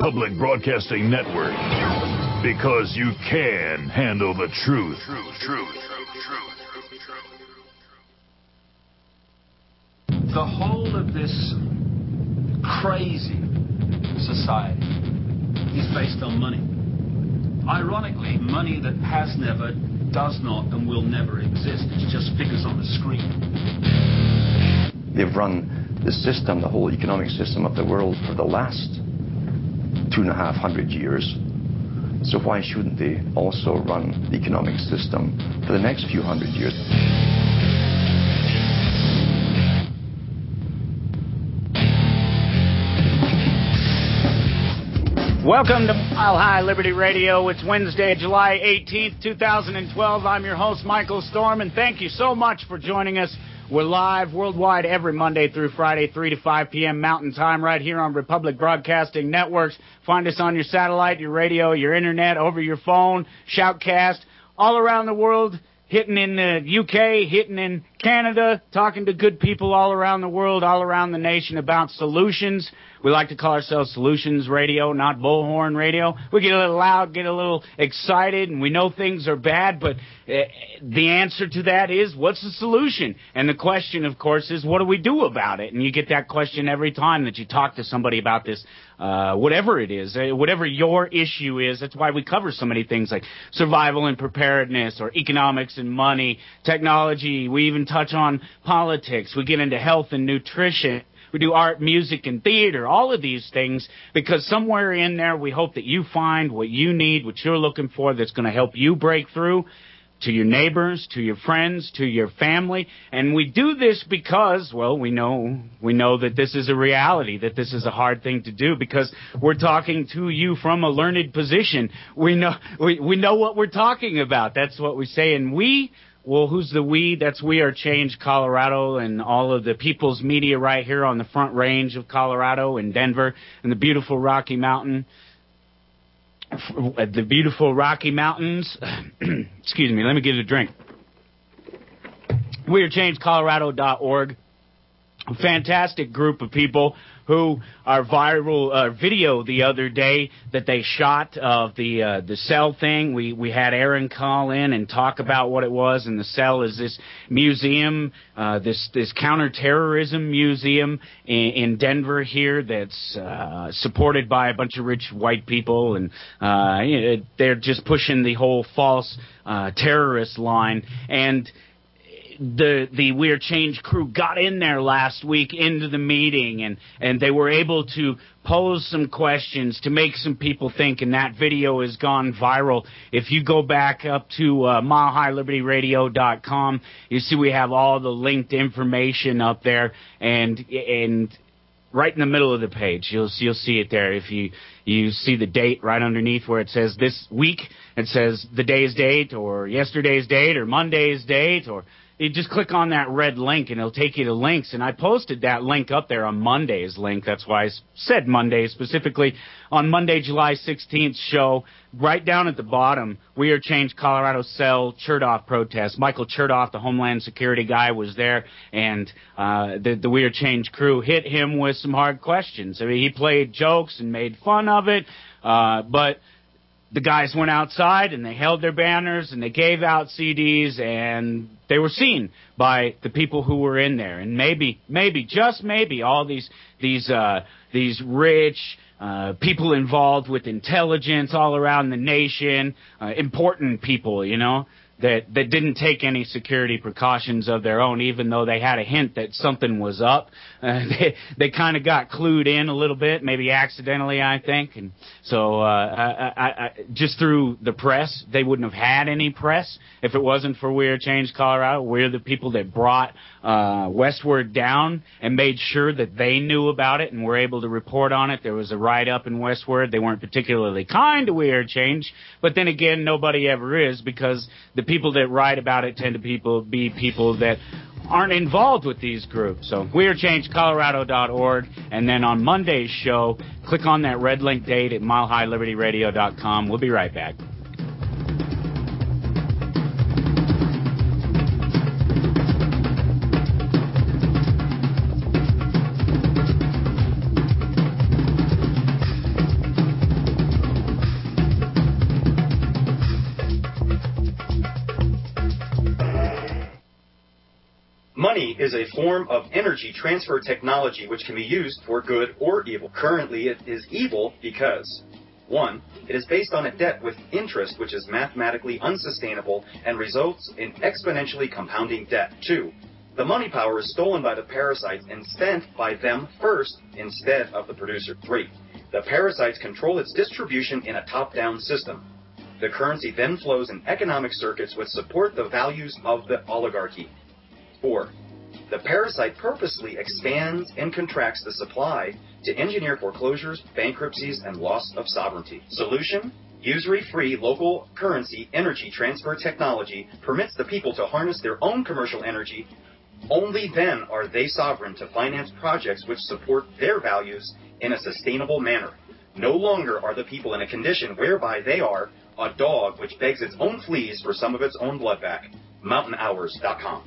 Republic Broadcasting Network. Because you can handle the truth. The whole of this crazy society is based on money. Ironically, money that has never, does not, and will never exist. It's just figures on the screen. They've run the system, the whole economic system of the world for the last 250 years. So why shouldn't they also run the economic system for the next few hundred years? Welcome to Mile High Liberty Radio. It's Wednesday, July 18th, 2012. I'm your host, Michael Storm, and thank you so much for joining us. We're live worldwide every Monday through Friday, 3 to 5 p.m. Mountain Time, right here on Republic Broadcasting Networks. Find us on your satellite, your radio, your internet, over your phone, Shoutcast, all around the world, hitting in the UK, hitting in Canada, talking to good people all around the world, all around the nation about solutions. We like to call ourselves Solutions Radio, not Bullhorn Radio. We get a little loud, get a little excited, and we know things are bad, but the answer to that is, what's the solution? And the question, of course, is, what do we do about it? And you get that question every time that you talk to somebody about this, whatever it is, whatever your issue is. That's why we cover so many things like survival and preparedness, or economics and money, technology. We even touch on politics. We get into health and nutrition. We do art, music, and theater, all of these things, because somewhere in there we hope that you find what you need, what you're looking for, that's going to help you break through to your neighbors, to your friends, to your family. And we do this because, well, we know that this is a reality, that this is a hard thing to do, because we're talking to you from a learned position. We know what we're talking about. That's what we say. And well, who's the we? That's We Are Change Colorado, and all of the people's media right here on the Front Range of Colorado in Denver, and the beautiful Rocky Mountains. Excuse me, let me get a drink. WeAreChangeColorado.org. A fantastic group of people who are viral video the other day that they shot of the cell thing. We had Aaron call in and talk about what it was, and the cell is this museum, this counterterrorism museum in Denver here that's supported by a bunch of rich white people, and they're just pushing the whole false terrorist line. And the We Are Change crew got in there last week into the meeting, and they were able to pose some questions to make some people think, and that video has gone viral. If you go back up to MileHighLibertyRadio.com, you see we have all the linked information up there, and right in the middle of the page, you'll see it there. If you see the date right underneath where it says this week, it says the day's date, or yesterday's date, or Monday's date, or you just click on that red link, and it'll take you to links. And I posted that link up there on Monday's link. That's why I said Monday specifically. On Monday, July 16th show, right down at the bottom, We Are Change Colorado Cell Chertoff protest. Michael Chertoff, the Homeland Security guy, was there, and the We Are Change crew hit him with some hard questions. I mean, he played jokes and made fun of it, but the guys went outside and they held their banners and they gave out CDs, and they were seen by the people who were in there. And maybe, just maybe, all these rich people involved with intelligence all around the nation, important people, that didn't take any security precautions of their own, even though they had a hint that something was up. They kind of got clued in a little bit, maybe accidentally, I think. And so I just through the press, they wouldn't have had any press if it wasn't for We Are Change Colorado. We're the people that brought Westward down and made sure that they knew about it and were able to report on it. There was a write-up in Westward. They weren't particularly kind to We Are Change, but then again, nobody ever is, because the people that write about it tend to be people that aren't involved with these groups. So WeAreChangeColorado.org, and then on Monday's show, click on that red link date at MileHighLibertyRadio.com. We'll be right back. Money is a form of energy transfer technology which can be used for good or evil. Currently, it is evil because 1. It is based on a debt with interest which is mathematically unsustainable and results in exponentially compounding debt. 2. The money power is stolen by the parasites and spent by them first instead of the producer. 3. The parasites control its distribution in a top-down system. The currency then flows in economic circuits which support the values of the oligarchy. 4. The parasite purposely expands and contracts the supply to engineer foreclosures, bankruptcies, and loss of sovereignty. Solution: usury-free local currency energy transfer technology permits the people to harness their own commercial energy. Only then are they sovereign to finance projects which support their values in a sustainable manner. No longer are the people in a condition whereby they are a dog which begs its own fleas for some of its own blood back. MountainHours.com.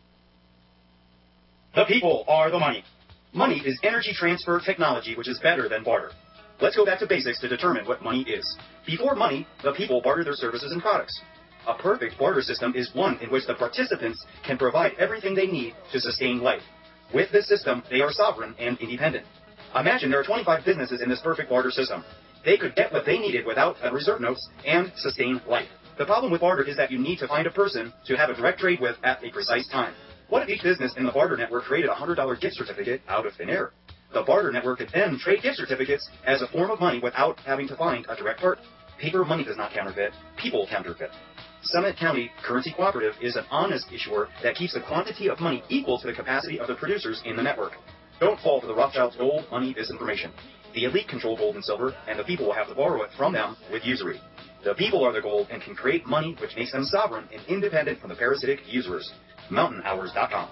The people are the money. Money is energy transfer technology which is better than barter. Let's go back to basics to determine what money is. Before money, the people barter their services and products. A perfect barter system is one in which the participants can provide everything they need to sustain life. With this system, they are sovereign and independent. Imagine there are 25 businesses in this perfect barter system. They could get what they needed without reserve notes and sustain life. The problem with barter is that you need to find a person to have a direct trade with at a precise time. What if each business in the barter network created a $100 gift certificate out of thin air? The barter network could then trade gift certificates as a form of money without having to find a direct partner. Paper money does not counterfeit, people counterfeit. Summit County Currency Cooperative is an honest issuer that keeps the quantity of money equal to the capacity of the producers in the network. Don't fall for the Rothschilds' gold, money, disinformation. The elite control gold and silver, and the people will have to borrow it from them with usury. The people are the gold and can create money which makes them sovereign and independent from the parasitic usurers. MountainHours.com.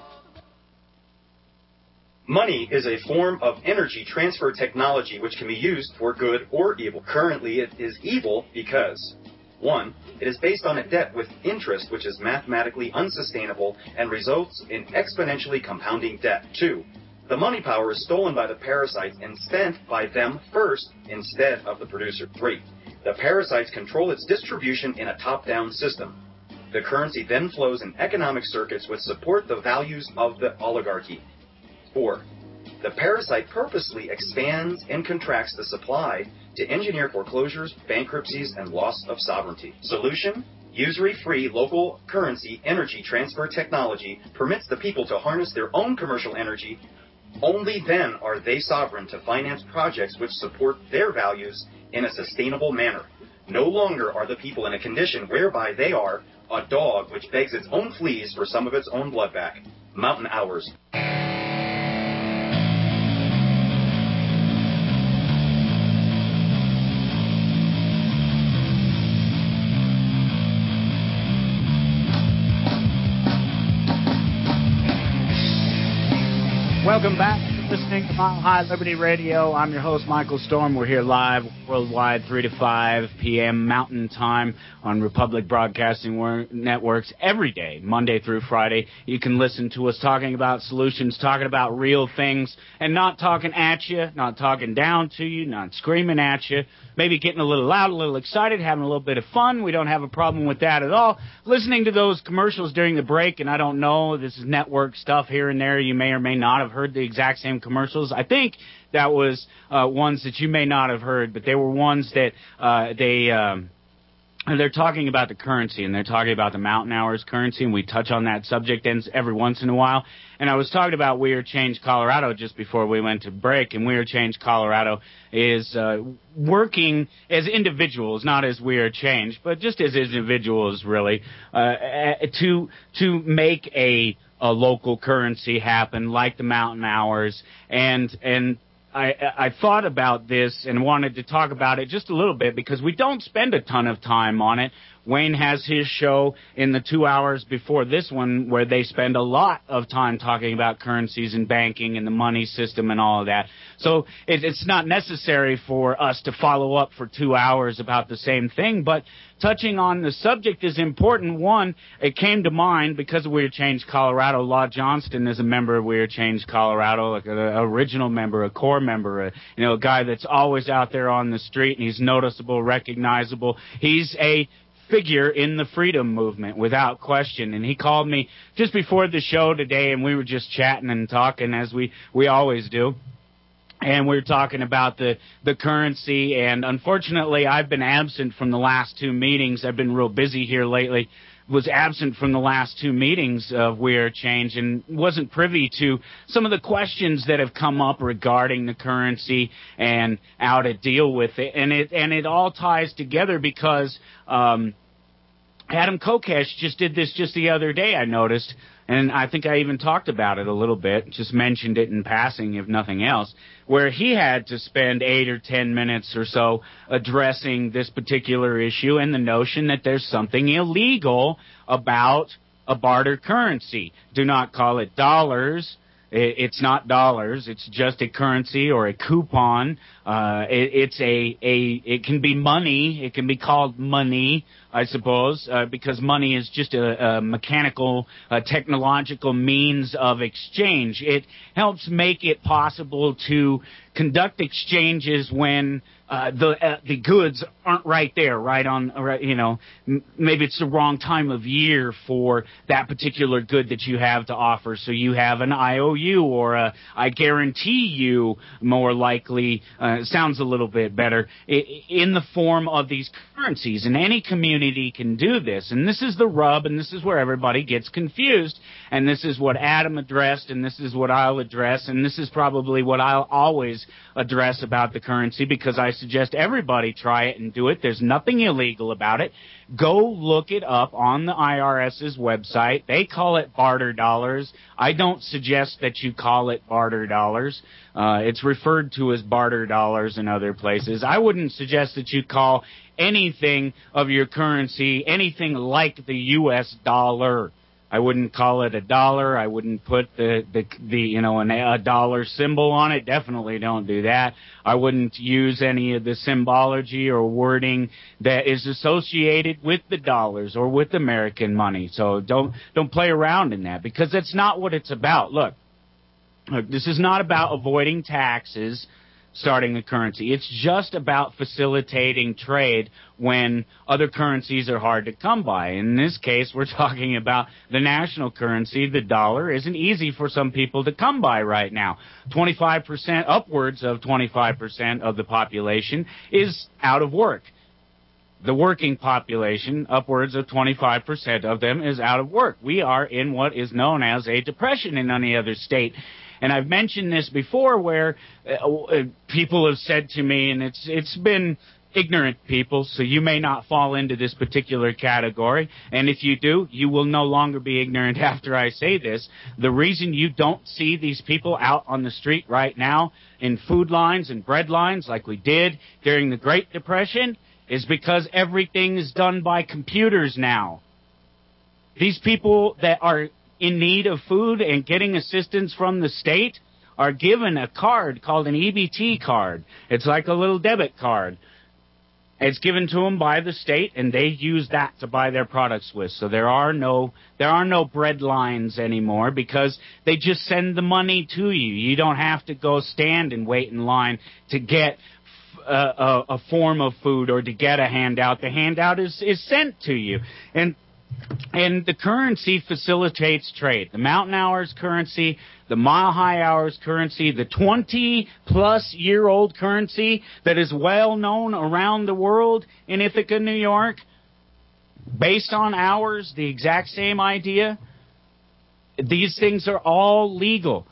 Money is a form of energy transfer technology which can be used for good or evil. Currently, it is evil because 1. It is based on a debt with interest which is mathematically unsustainable and results in exponentially compounding debt. 2. The money power is stolen by the parasites and spent by them first instead of the producer. 3. The parasites control its distribution in a top-down system. The currency then flows in economic circuits which support the values of the oligarchy. 4. The parasite purposely expands and contracts the supply to engineer foreclosures, bankruptcies, and loss of sovereignty. Solution: usury-free local currency energy transfer technology permits the people to harness their own commercial energy. Only then are they sovereign to finance projects which support their values in a sustainable manner. No longer are the people in a condition whereby they are a dog which begs its own fleas for some of its own blood back. Mountain Hours. Welcome back. You're listening to Mile High Liberty Radio. I'm your host, Michael Storm. We're here live worldwide 3 to 5 p.m. Mountain Time on Republic Broadcasting Networks every day, Monday through Friday. You can listen to us talking about solutions, talking about real things, and not talking at you, not talking down to you, not screaming at you, maybe getting a little loud, a little excited, having a little bit of fun. We don't have a problem with that at all. Listening to those commercials during the break, and I don't know, this is network stuff here and there. You may or may not have heard the exact same commercials. I think that was ones that you may not have heard, but they were ones that they're talking about the currency, and they're talking about the Mountain Hours currency, and we touch on that subject every once in a while. And I was talking about We Are Change Colorado just before we went to break, and We Are Change Colorado is working as individuals, not as We Are Change, but just as individuals, really, to make a local currency happen, like the Mountain Hours, and I thought about this and wanted to talk about it just a little bit because we don't spend a ton of time on it. Wayne has his show in the 2 hours before this one where they spend a lot of time talking about currencies and banking and the money system and all of that. So it's not necessary for us to follow up for 2 hours about the same thing, but touching on the subject is important. One, it came to mind because of We Are Change Colorado. Law Johnston is a member of We Are Change Colorado, like an original member, a core member, a guy that's always out there on the street, and he's noticeable, recognizable. He's a figure in the freedom movement, without question. And he called me just before the show today, and we were just chatting and talking, as we always do. And we were talking about the currency, and unfortunately I've been absent from the last two meetings. I've been real busy here lately. Was absent from the last two meetings of We Are Change and wasn't privy to some of the questions that have come up regarding the currency and how to deal with it. And it all ties together because Adam Kokesh just did this just the other day, I noticed. And I think I even talked about it a little bit, just mentioned it in passing, if nothing else, where he had to spend 8 or 10 minutes or so addressing this particular issue and the notion that there's something illegal about a barter currency. Do not call it dollars. It's not dollars. It's just a currency or a coupon. It can be money. It can be called money, I suppose, because money is just a mechanical, technological means of exchange. It helps make it possible to conduct exchanges when the goods aren't right there, right on, maybe it's the wrong time of year for that particular good that you have to offer. So you have an IOU or a I guarantee you, more likely, sounds a little bit better, in the form of these currencies. And any community can do this. And this is the rub, and this is where everybody gets confused. And this is what Adam addressed, and this is what I'll address, and this is probably what I'll always address about the currency, because I suggest everybody try it and do it. There's nothing illegal about it. Go look it up on the IRS's website. They call it barter dollars. I don't suggest that you call it barter dollars. It's referred to as barter dollars in other places. I wouldn't suggest that you call anything of your currency anything like the U.S. dollar. I wouldn't call it a dollar. I wouldn't put a dollar symbol on it. Definitely don't do that. I wouldn't use any of the symbology or wording that is associated with the dollars or with American money. So don't play around in that, because that's not what it's about. Look, this is not about avoiding taxes, starting a currency. It's just about facilitating trade when other currencies are hard to come by. In this case, we're talking about the national currency. The dollar isn't easy for some people to come by right now. 25%, upwards of 25% of the population is out of work. The working population, upwards of 25% of them, is out of work. We are in what is known as a depression in any other state. And I've mentioned this before, where people have said to me, and it's been ignorant people, so you may not fall into this particular category. And if you do, you will no longer be ignorant after I say this. The reason you don't see these people out on the street right now in food lines and bread lines like we did during the Great Depression is because everything is done by computers now. These people that are in need of food and getting assistance from the state are given a card called an EBT card. It's like a little debit card. It's given to them by the state, and they use that to buy their products with. So there are no bread lines anymore, because they just send the money to you. You don't have to go stand and wait in line to get a form of food or to get a handout. The handout is sent to you. And the currency facilitates trade. The mountain hours currency, the mile high hours currency, the 20-plus-year-old currency that is well known around the world in Ithaca, New York, based on hours, the exact same idea. These things are all legal.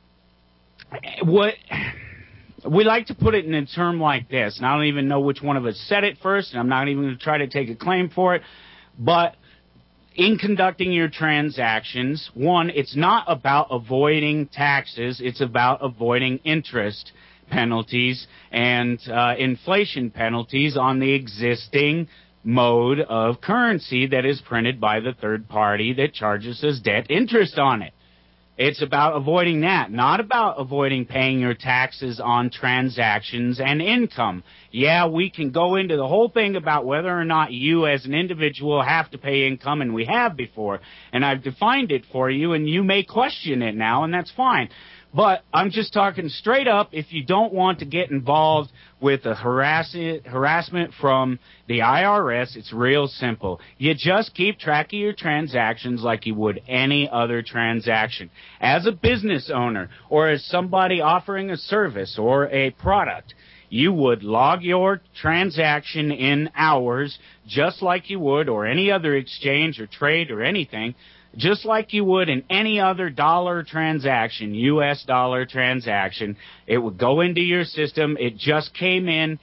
We like to put it in a term like this, and I don't even know which one of us said it first, and I'm not even going to try to take a claim for it, but in conducting your transactions, one, it's not about avoiding taxes, it's about avoiding interest penalties and inflation penalties on the existing mode of currency that is printed by the third party that charges us debt interest on it. It's about avoiding that, not about avoiding paying your taxes on transactions and income. Yeah, we can go into the whole thing about whether or not you as an individual have to pay income, and we have before. And I've defined it for you, and you may question it now, and that's fine. But I'm just talking straight up. If you don't want to get involved with the harassment from the IRS, it's real simple. You just keep track of your transactions like you would any other transaction. As a business owner or as somebody offering a service or a product, you would log your transaction in hours just like you would, or any other exchange or trade or anything, just like you would in any other dollar transaction, U.S. dollar transaction. It would go into your system. It just came in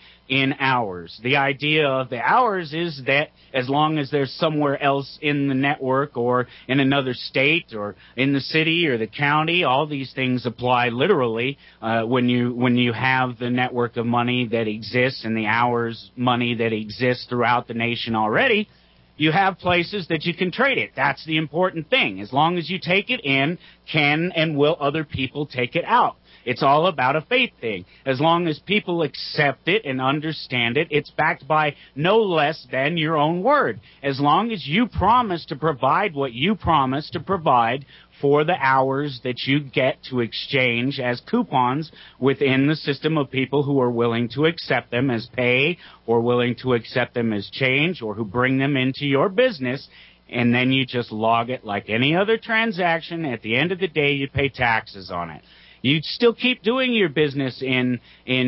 hours. The idea of the hours is that as long as there's somewhere else in the network or in another state or in the city or the county, all these things apply literally when you have the network of money that exists and the hours money that exists throughout the nation already. You have places that you can trade it. That's the important thing. As long as you take it in, can and will other people take it out? It's all about a faith thing. As long as people accept it and understand it, it's backed by no less than your own word. As long as you promise to provide what you promise to provide for the hours that you get to exchange as coupons within the system of people who are willing to accept them as pay or willing to accept them as change or who bring them into your business, and then you just log it like any other transaction. At the end of the day, you pay taxes on it. You still keep doing your business in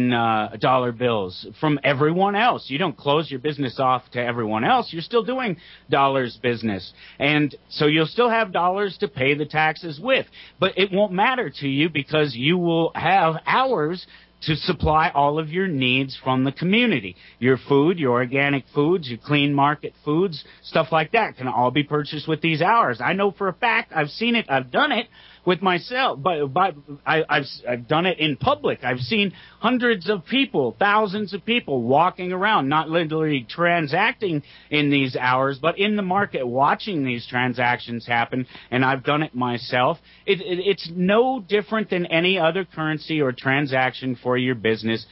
dollar bills from everyone else. You don't close your business off to everyone else. You're still doing dollars business. And so you'll still have dollars to pay the taxes with. But it won't matter to you because you will have hours to supply all of your needs from the community. Your food, your organic foods, your clean market foods, stuff like that can all be purchased with these hours. I know for a fact. I've seen it. I've done it with myself, but I've done it in public. I've seen hundreds of people, thousands of people walking around, not literally transacting in these hours, but in the market watching these transactions happen, and I've done it myself. It's no different than any other currency or transaction for your business,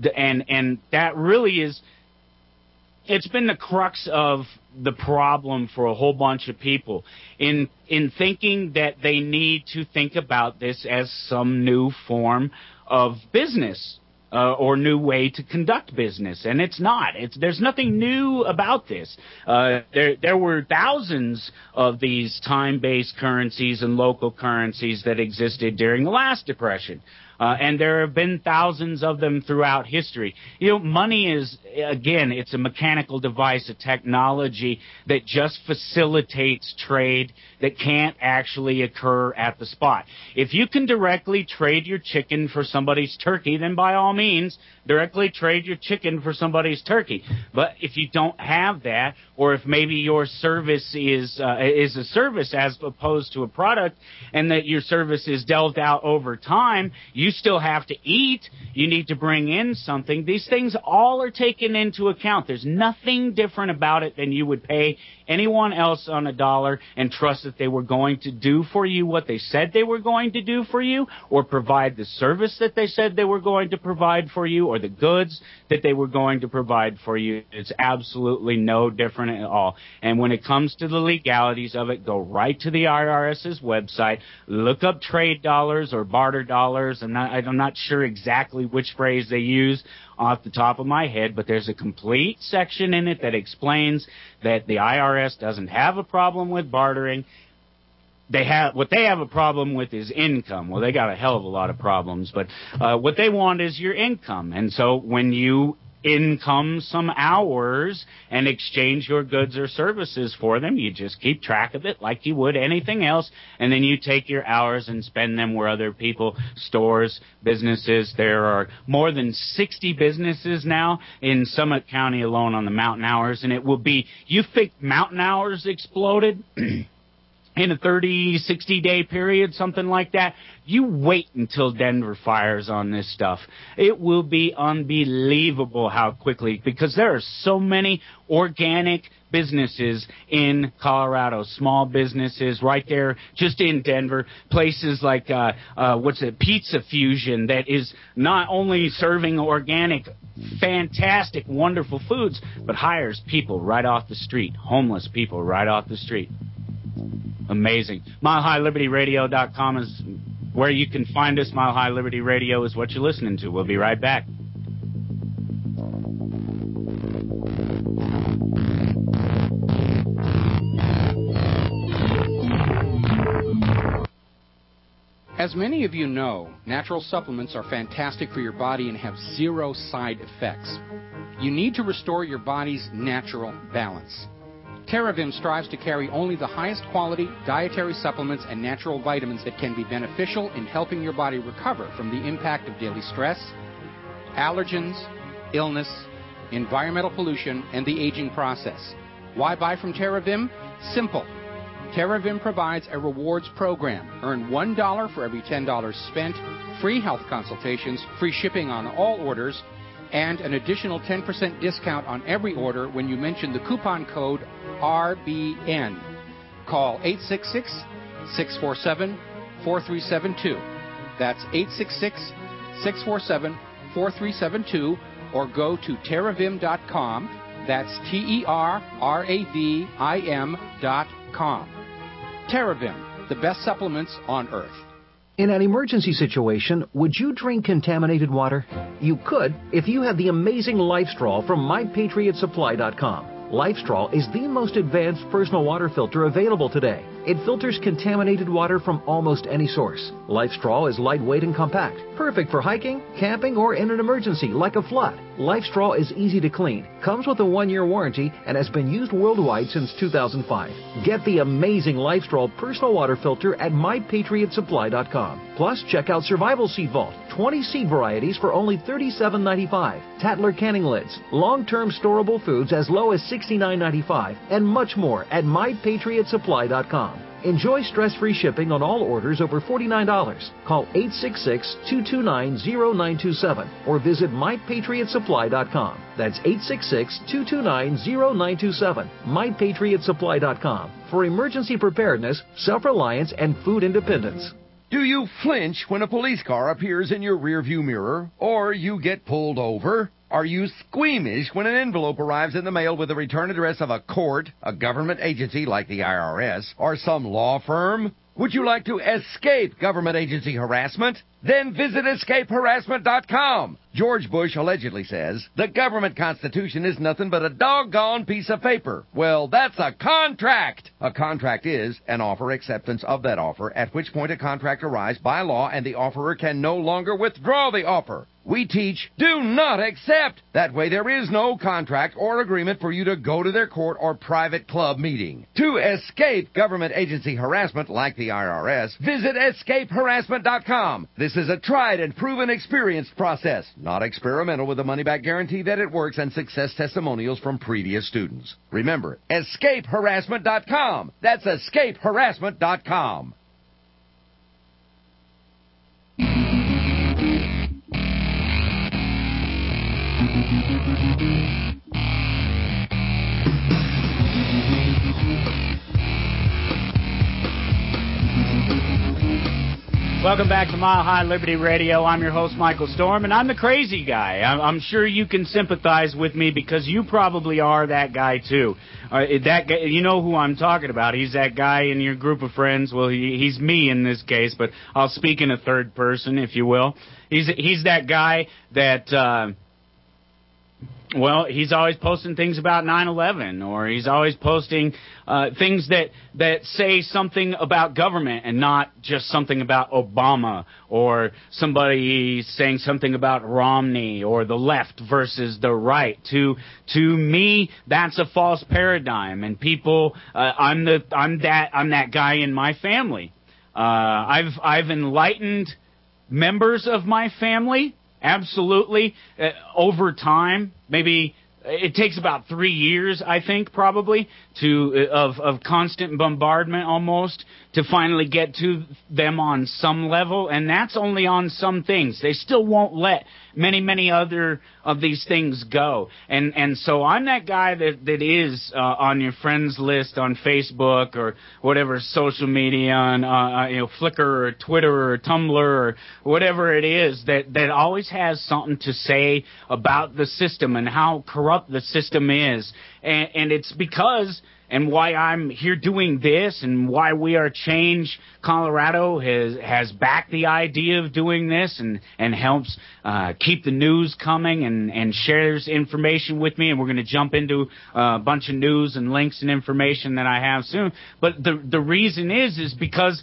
and that really is. It's been the crux of the problem for a whole bunch of people in thinking that they need to think about this as some new form of business or new way to conduct business, and it's not. There's nothing new about this. There were thousands of these time-based currencies and local currencies that existed during the last Depression. And there have been thousands of them throughout history. You know, money is, again, it's a mechanical device, a technology that just facilitates trade that can't actually occur at the spot. If you can directly trade your chicken for somebody's turkey, then by all means, directly trade your chicken for somebody's turkey. But if you don't have that, or if maybe your service is a service as opposed to a product, and that your service is delved out over time, you still have to eat. You need to bring in something. These things all are taken into account. There's nothing different about it than you would pay anyone else on a dollar and trust that they were going to do for you what they said they were going to do for you, or provide the service that they said they were going to provide for you, or the goods that they were going to provide for you. It's absolutely no different at all. And when it comes to the legalities of it, go right to the IRS's website, look up trade dollars or barter dollars. I'm not sure exactly which phrase they use off the top of my head, but there's a complete section in it that explains that the IRS doesn't have a problem with bartering. What they have a problem with is income. Well, they got a hell of a lot of problems, but what they want is your income. And so when you income some hours and exchange your goods or services for them, you just keep track of it like you would anything else, and then you take your hours and spend them where other people, stores, businesses. There are more than 60 businesses now in Summit County alone on the Mountain Hours, and it will be, you think Mountain Hours exploded in a 30, 60-day period, something like that. You wait until Denver fires on this stuff. It will be unbelievable how quickly, because there are so many organic businesses in Colorado, small businesses right there just in Denver, places like, Pizza Fusion, that is not only serving organic, fantastic, wonderful foods, but hires people right off the street, homeless people right off the street. Amazing. MileHighLibertyRadio.com is where you can find us. Mile High Liberty Radio is what you're listening to. We'll be right back. As many of you know, natural supplements are fantastic for your body and have zero side effects. You need to restore your body's natural balance. TerraVim strives to carry only the highest quality dietary supplements and natural vitamins that can be beneficial in helping your body recover from the impact of daily stress, allergens, illness, environmental pollution, and the aging process. Why buy from TerraVim? Simple. TerraVim provides a rewards program. Earn $1 for every $10 spent, free health consultations, free shipping on all orders, and an additional 10% discount on every order when you mention the coupon code RBN. Call 866-647-4372. That's 866-647-4372, or go to terravim.com. That's TerraVim.com. TerraVim, the best supplements on Earth. In an emergency situation, would you drink contaminated water? You could if you had the amazing LifeStraw from MyPatriotSupply.com. LifeStraw is the most advanced personal water filter available today. It filters contaminated water from almost any source. LifeStraw is lightweight and compact, perfect for hiking, camping, or in an emergency like a flood. LifeStraw is easy to clean, comes with a 1-year warranty, and has been used worldwide since 2005. Get the amazing LifeStraw personal water filter at MyPatriotSupply.com. Plus, check out Survival Seed Vault, 20 seed varieties for only $37.95, Tatler canning lids, long-term storable foods as low as $69.95, and much more at MyPatriotSupply.com. Enjoy stress-free shipping on all orders over $49. Call 866-229-0927 or visit MyPatriotSupply.com. That's 866-229-0927. MyPatriotSupply.com for emergency preparedness, self-reliance, and food independence. Do you flinch when a police car appears in your rearview mirror or you get pulled over? Are you squeamish when an envelope arrives in the mail with the return address of a court, a government agency like the IRS, or some law firm? Would you like to escape government agency harassment? Then visit escapeharassment.com. George Bush allegedly says, the government constitution is nothing but a doggone piece of paper. Well, that's a contract. A contract is an offer acceptance of that offer, at which point a contract arrives by law and the offerer can no longer withdraw the offer. We teach, do not accept. That way there is no contract or agreement for you to go to their court or private club meeting. To escape government agency harassment like the IRS, visit escapeharassment.com. This is a tried and proven experienced process, not experimental, with a money-back guarantee that it works and success testimonials from previous students. Remember, escapeharassment.com. That's escapeharassment.com. Welcome back to Mile High Liberty Radio. I'm your host, Michael Storm, and I'm the crazy guy. I'm sure you can sympathize with me because you probably are that guy, too. That guy, you know who I'm talking about. He's that guy in your group of friends. Well, he's me in this case, but I'll speak in a third person, if you will. He's that guy that... Well, he's always posting things about 9/11, or he's always posting things that say something about government and not just something about Obama, or somebody saying something about Romney or the left versus the right. To me, that's a false paradigm, and people, I'm that guy in my family. I've enlightened members of my family. Absolutely. Over time, maybe it takes about 3 years, I think, probably, of constant bombardment almost to finally get to them on some level, and that's only on some things. They still won't let many other of these things go. And so I'm that guy that is on your friends list on Facebook or whatever social media, on Flickr or Twitter or Tumblr or whatever it is, that always has something to say about the system and how corrupt the system is. And it's because and why I'm here doing this, and why We Are Change Colorado has backed the idea of doing this, and helps keep the news coming, and shares information with me. And we're going to jump into a bunch of news and links and information that I have soon. But the reason is because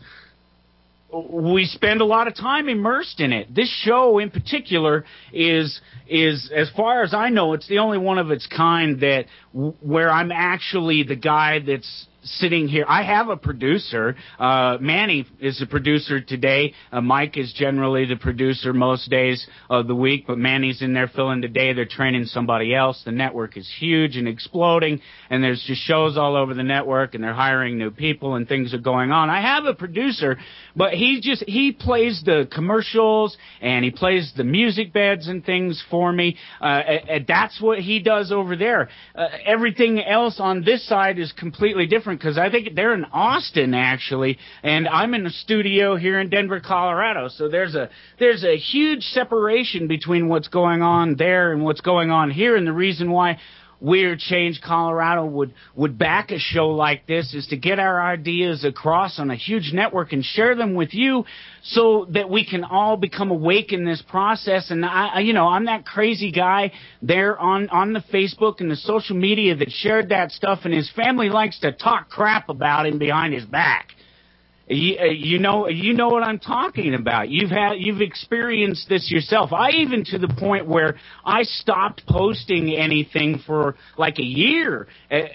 we spend a lot of time immersed in it. This show in particular is as far as I know, it's the only one of its kind that where I'm actually the guy that's sitting here. I have a producer. Manny is the producer today. Mike is generally the producer most days of the week, but Manny's in there filling today. They're training somebody else. The network is huge and exploding, and there's just shows all over the network, and they're hiring new people, and things are going on. I have a producer, but he plays the commercials, and he plays the music beds and things for me. And that's what he does over there. Everything else on this side is completely different, because I think they're in Austin, actually, and I'm in a studio here in Denver, Colorado. So there's a huge separation between what's going on there and what's going on here, and the reason why We Are Change Colorado would back a show like this is to get our ideas across on a huge network and share them with you, so that we can all become awake in this process. And I'm that crazy guy there on the Facebook and the social media that shared that stuff, and his family likes to talk crap about him behind his back. You know what I'm talking about. You've experienced this yourself. I even to the point where I stopped posting anything for like a year,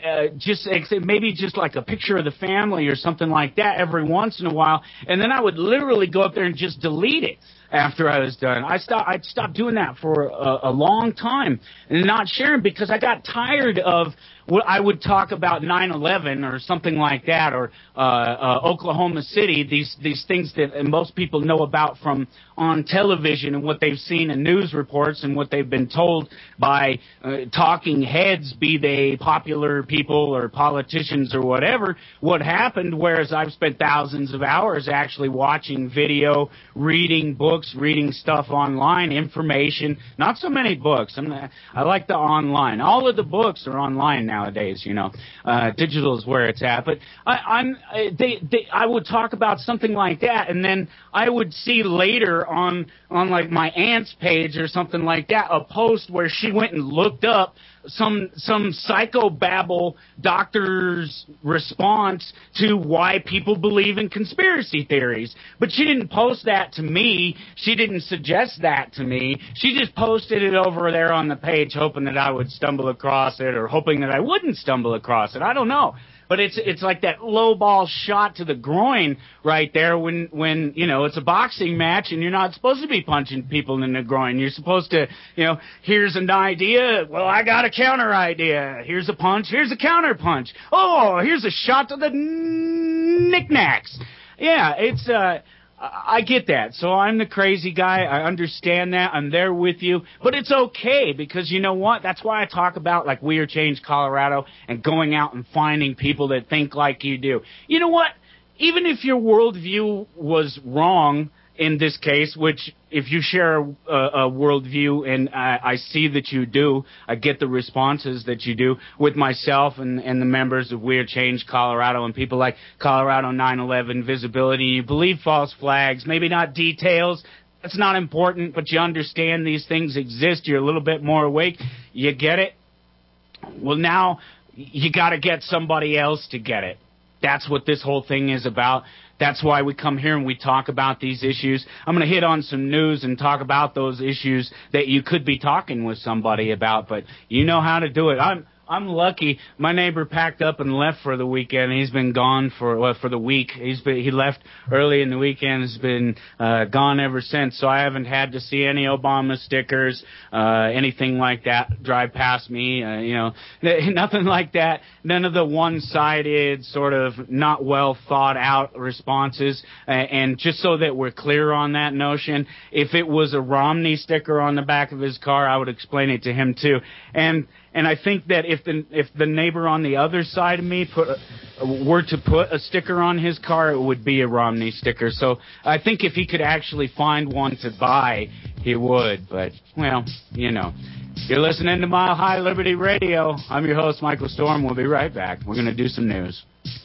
maybe just like a picture of the family or something like that every once in a while, and then I would literally go up there and just delete it after I was done. I'd stopped doing that for a long time and not sharing, because I got tired of what I would talk about 9/11 or something like that, or Oklahoma City, these things that most people know about from on television and what they've seen in news reports and what they've been told by talking heads, be they popular people or politicians or whatever, what happened, whereas I've spent thousands of hours actually watching video, reading books, reading stuff online, information, not so many books. I like the online. All of the books are online nowadays, digital is where it's at. But I would talk about something like that, and then I would see later on like my aunt's page or something like that, a post where she went and looked up some psychobabble doctor's response to why people believe in conspiracy theories. But she didn't post that to me. She didn't suggest that to me. She just posted it over there on the page, hoping that I would stumble across it, or hoping that I wouldn't stumble across it. I don't know. But it's like that low ball shot to the groin right there when it's a boxing match and you're not supposed to be punching people in the groin. You're supposed to, here's an idea. Well, I got a counter idea. Here's a punch. Here's a counter punch. Oh, here's a shot to the knickknacks. Yeah, it's I get that. So I'm the crazy guy. I understand that. I'm there with you. But it's okay, because you know what? That's why I talk about like We Are Change Colorado and going out and finding people that think like you do. You know what? Even if your worldview was wrong in this case, which if you share a worldview, and I see that you do, I get the responses that you do with myself and the members of We Are Change Colorado and people like Colorado 9/11 Visibility. You believe false flags, maybe not details. That's not important, but you understand these things exist. You're a little bit more awake. You get it? Well, now you got to get somebody else to get it. That's what this whole thing is about. That's why we come here and we talk about these issues. I'm going to hit on some news and talk about those issues that you could be talking with somebody about, but you know how to do it. I'm lucky. My neighbor packed up and left for the weekend. He's been gone for the week. He left early in the weekend. Has been gone ever since. So I haven't had to see any Obama stickers, anything like that drive past me. Nothing like that. None of the one-sided sort of not well thought out responses. And just so that we're clear on that notion, if it was a Romney sticker on the back of his car, I would explain it to him too. And I think that if the neighbor on the other side of me were to put a sticker on his car, it would be a Romney sticker. So I think if he could actually find one to buy, he would. But, well, You're listening to Mile High Liberty Radio. I'm your host, Michael Storm. We'll be right back. We're going to do some news.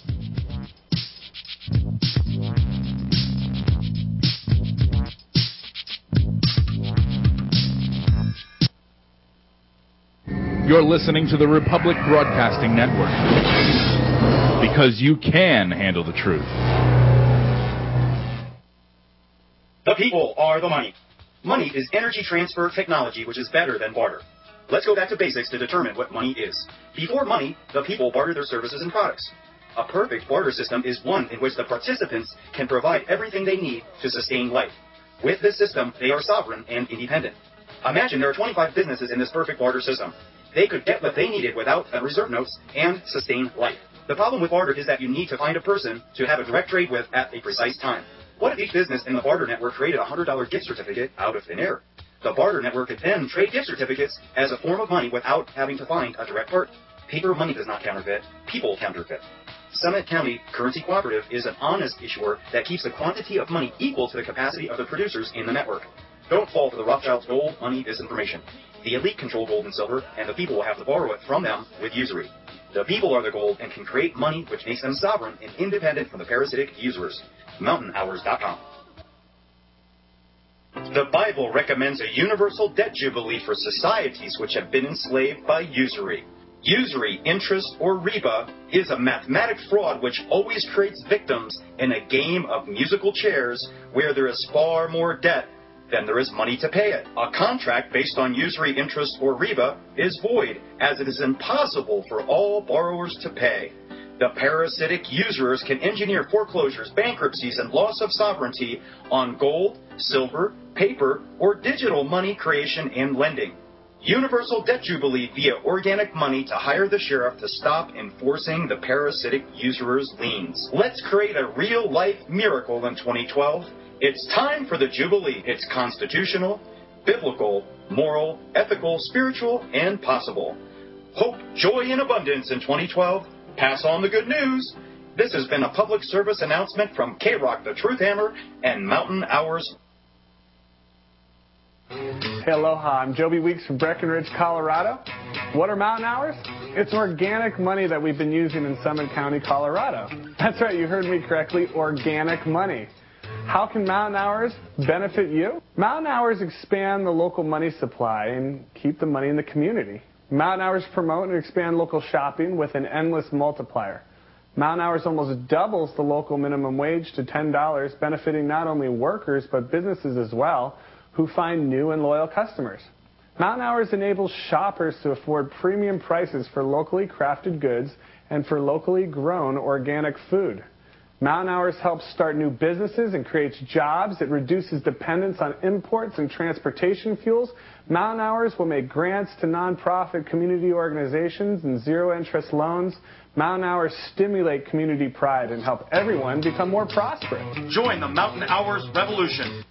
You're listening to the Republic Broadcasting Network, because you can handle the truth. The people are the money. Money is energy transfer technology, which is better than barter. Let's go back to basics to determine what money is. Before money, the people barter their services and products. A perfect barter system is one in which the participants can provide everything they need to sustain life. With this system, they are sovereign and independent. Imagine there are 25 businesses in this perfect barter system. They could get what they needed without reserve notes and sustain life. The problem with barter is that you need to find a person to have a direct trade with at a precise time. What if each business in the barter network created a $100 gift certificate out of thin air? The barter network could then trade gift certificates as a form of money without having to find a direct part. Paper money does not counterfeit. People counterfeit. Summit County Currency Cooperative is an honest issuer that keeps the quantity of money equal to the capacity of the producers in the network. Don't fall for the Rothschilds' gold, money, disinformation. The elite control gold and silver, and the people will have to borrow it from them with usury. The people are the gold and can create money which makes them sovereign and independent from the parasitic usurers. MountainHours.com. The Bible recommends a universal debt jubilee for societies which have been enslaved by usury. Usury, interest, or riba is a mathematic fraud which always creates victims in a game of musical chairs where there is far more debt than there is money to pay it. A contract based on usury, interest, or riba is void, as it is impossible for all borrowers to pay. The parasitic usurers can engineer foreclosures, bankruptcies, and loss of sovereignty on gold, silver, paper, or digital money creation and lending. Universal debt jubilee via organic money to hire the sheriff to stop enforcing the parasitic usurers' liens. Let's create a real-life miracle in 2012. It's time for the Jubilee. It's constitutional, biblical, moral, ethical, spiritual, and possible. Hope, joy, and abundance in 2012. Pass on the good news. This has been a public service announcement from K-Rock, the Truth Hammer, and Mountain Hours. Hey, aloha. I'm Joby Weeks from Breckenridge, Colorado. What are Mountain Hours? It's organic money that we've been using in Summit County, Colorado. That's right, you heard me correctly, organic money. How can Mountain Hours benefit you? Mountain Hours expand the local money supply and keep the money in the community. Mountain Hours promote and expand local shopping with an endless multiplier. Mountain Hours almost doubles the local minimum wage to $10, benefiting not only workers but businesses as well, who find new and loyal customers. Mountain Hours enables shoppers to afford premium prices for locally crafted goods and for locally grown organic food. Mountain Hours helps start new businesses and creates jobs. It reduces dependence on imports and transportation fuels. Mountain Hours will make grants to nonprofit community organizations and zero-interest loans. Mountain Hours stimulate community pride and help everyone become more prosperous. Join the Mountain Hours revolution.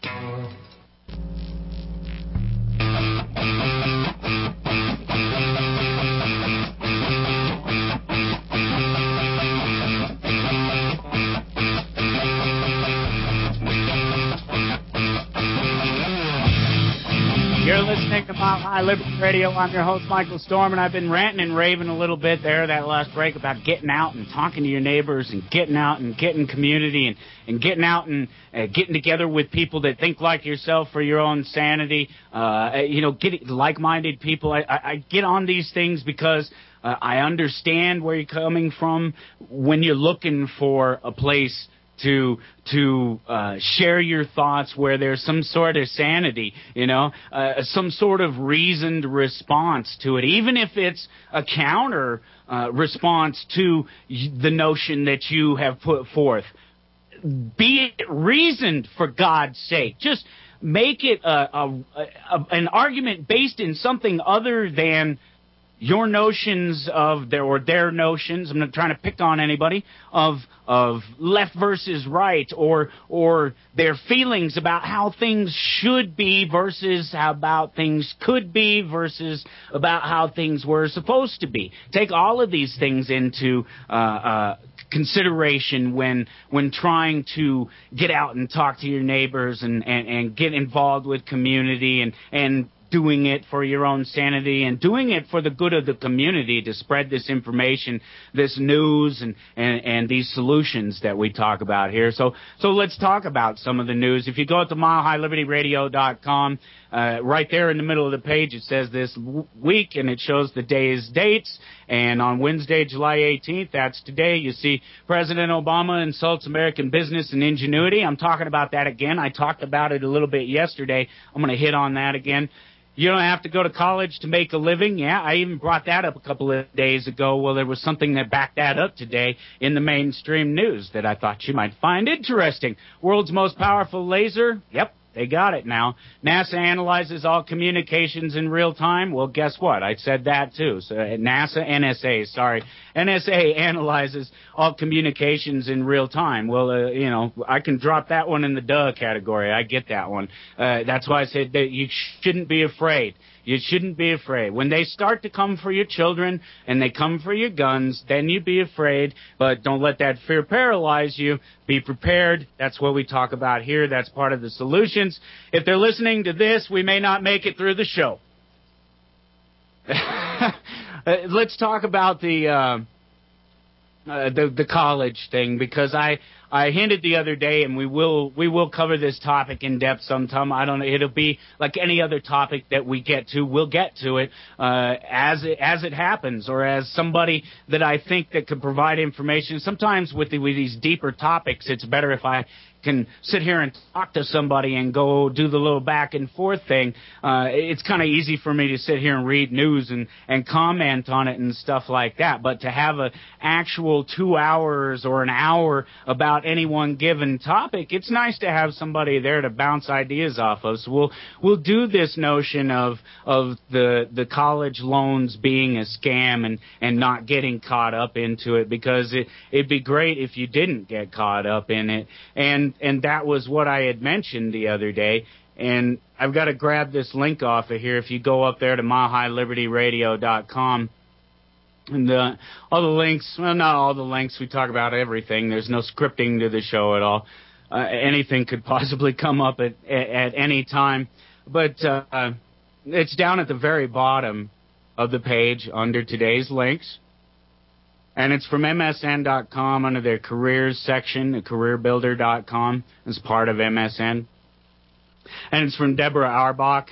You're listening to Mile High Liberty Radio. I'm your host, Michael Storm, and I've been ranting and raving a little bit there that last break about getting out and talking to your neighbors and getting out and getting community and getting out and getting together with people that think like yourself for your own sanity. Get like-minded people. I get on these things because I understand where you're coming from when you're looking for a place to share your thoughts where there's some sort of sanity, some sort of reasoned response to it, even if it's a counter response to the notion that you have put forth. Be it reasoned, for God's sake. Just make it an argument based in something other than your notions of their notions. I'm not trying to pick on anybody of left versus right, or their feelings about how things should be versus how about things could be versus about how things were supposed to be. Take all of these things into consideration when trying to get out and talk to your neighbors and get involved with community and doing it for your own sanity and doing it for the good of the community to spread this information, this news, and these solutions that we talk about here. So let's talk about some of the news. If you go to MileHighLibertyRadio.com, right there in the middle of the page, it says this week, and it shows the day's dates. And on Wednesday, July 18th, that's today, you see President Obama insults American business and ingenuity. I'm talking about that again. I talked about it a little bit yesterday. I'm going to hit on that again. You don't have to go to college to make a living. Yeah, I even brought that up a couple of days ago. Well, there was something that backed that up today in the mainstream news that I thought you might find interesting. World's most powerful laser? Yep. They got it now. NASA analyzes all communications in real time. Well, guess what? I said that too. So NSA analyzes all communications in real time. Well, I can drop that one in the duh category. I get that one. That's why I said that you shouldn't be afraid. You shouldn't be afraid. When they start to come for your children and they come for your guns, then you be afraid. But don't let that fear paralyze you. Be prepared. That's what we talk about here. That's part of the solutions. If they're listening to this, we may not make it through the show. Let's talk about the college thing, because I hinted the other day, and we will cover this topic in depth sometime. I don't know. It'll be like any other topic that we get to. We'll get to it as it happens, or as somebody that I think that could provide information. Sometimes with these deeper topics, it's better if I can sit here and talk to somebody and go do the little back and forth thing. It's kind of easy for me to sit here and read news and comment on it and stuff like that. But to have an actual 2 hours or an hour about any one given topic, it's nice to have somebody there to bounce ideas off of. So we'll do this notion of the college loans being a scam and not getting caught up into it, because it'd be great if you didn't get caught up in it. And that was what I had mentioned the other day. And I've got to grab this link off of here. If you go up there to MileHighLibertyRadio.com, and all the links, well, not all the links, we talk about everything. There's no scripting to the show at all. Anything could possibly come up at any time. But it's down at the very bottom of the page under today's links. And it's from MSN.com under their careers section, careerbuilder.com. It's part of MSN. And it's from Deborah Auerbach,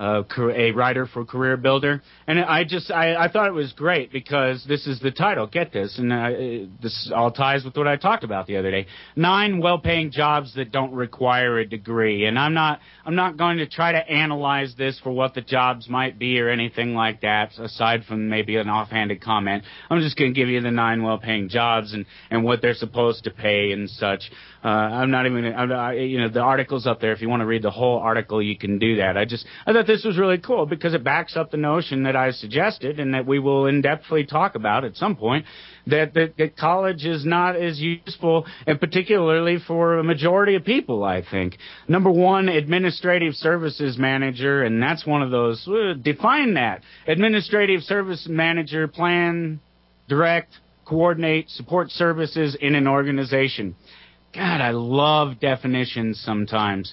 a writer for Career Builder. And I thought it was great, because this is the title. Get this. And this all ties with what I talked about the other day. 9 well-paying jobs that don't require a degree. And I'm not going to try to analyze this for what the jobs might be or anything like that, aside from maybe an offhanded comment. I'm just going to give you the 9 well-paying jobs and what they're supposed to pay and such. I'm not even, the article's up there. If you want to read the whole article, you can do that. I thought this was really cool, because it backs up the notion that I suggested and that we will in-depthly talk about at some point, that college is not as useful, and particularly for a majority of people, I think. Number 1, administrative services manager, and that's one of those, define that. Administrative service manager, plan, direct, coordinate, support services in an organization. God, I love definitions sometimes.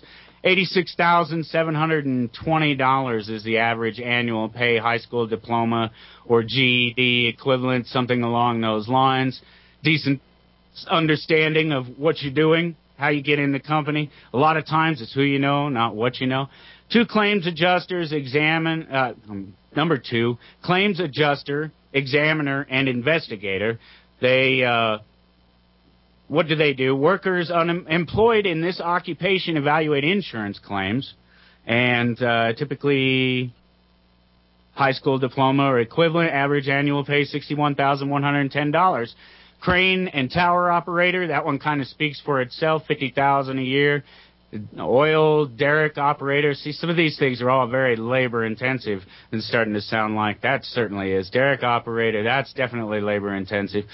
$86,720 is the average annual pay, high school diploma or GED equivalent, something along those lines. Decent understanding of what you're doing, how you get in the company. A lot of times it's who you know, not what you know. 2 claims adjusters, number 2, claims adjuster, examiner, and investigator. What do? Workers employed in this occupation evaluate insurance claims, and typically high school diploma or equivalent, average annual pay $61,110. Crane and tower operator, that one kind of speaks for itself, $50,000 a year. Oil derrick operator. See, some of these things are all very labor intensive and starting to sound like that certainly is. Derrick operator, that's definitely labor intensive.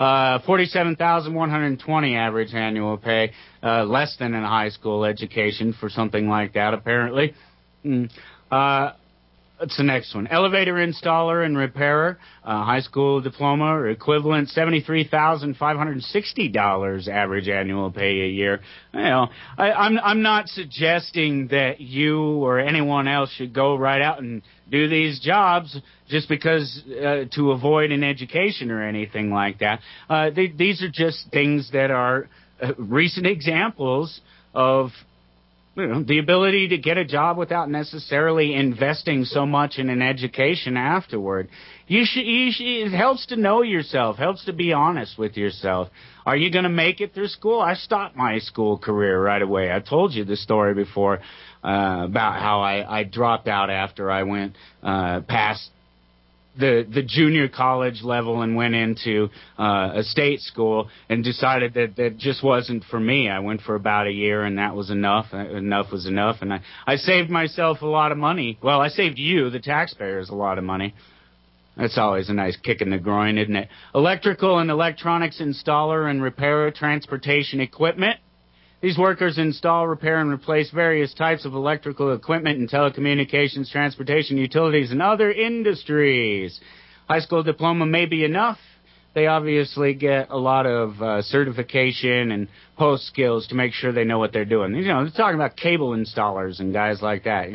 $47,120 average annual pay, less than in high school education for something like that, apparently. What's the next one? Elevator installer and repairer, high school diploma or equivalent, $73,560 average annual pay a year. You know, I'm not suggesting that you or anyone else should go right out and do these jobs just because to avoid an education or anything like that. These are just things that are recent examples of the ability to get a job without necessarily investing so much in an education afterward. It helps to know yourself, helps to be honest with yourself. Are you going to make it through school? I stopped my school career right away. I told you the story before about how I dropped out after I went past the junior college level and went into a state school and decided that just wasn't for me. I went for about a year, and that was enough. Enough was enough, and I saved myself a lot of money. Well, I saved you, the taxpayers, a lot of money. That's always a nice kick in the groin, isn't it? Electrical and electronics installer and repairer, transportation equipment. These workers install, repair, and replace various types of electrical equipment in telecommunications, transportation, utilities, and other industries. High school diploma may be enough. They obviously get a lot of certification and post skills to make sure they know what they're doing. You know, they're talking about cable installers and guys like that.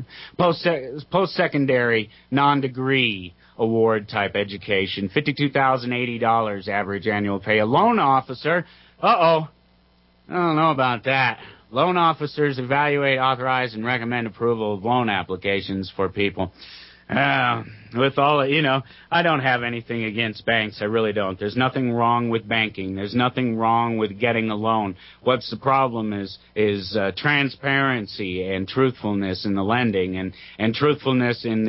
Post-secondary, non-degree award type education. $52,080 average annual pay. A loan officer. I don't know about that. Loan officers evaluate, authorize, and recommend approval of loan applications for people. With all, I don't have anything against banks. I really don't. There's nothing wrong with banking. There's nothing wrong with getting a loan. What's the problem is transparency and truthfulness in the lending and truthfulness in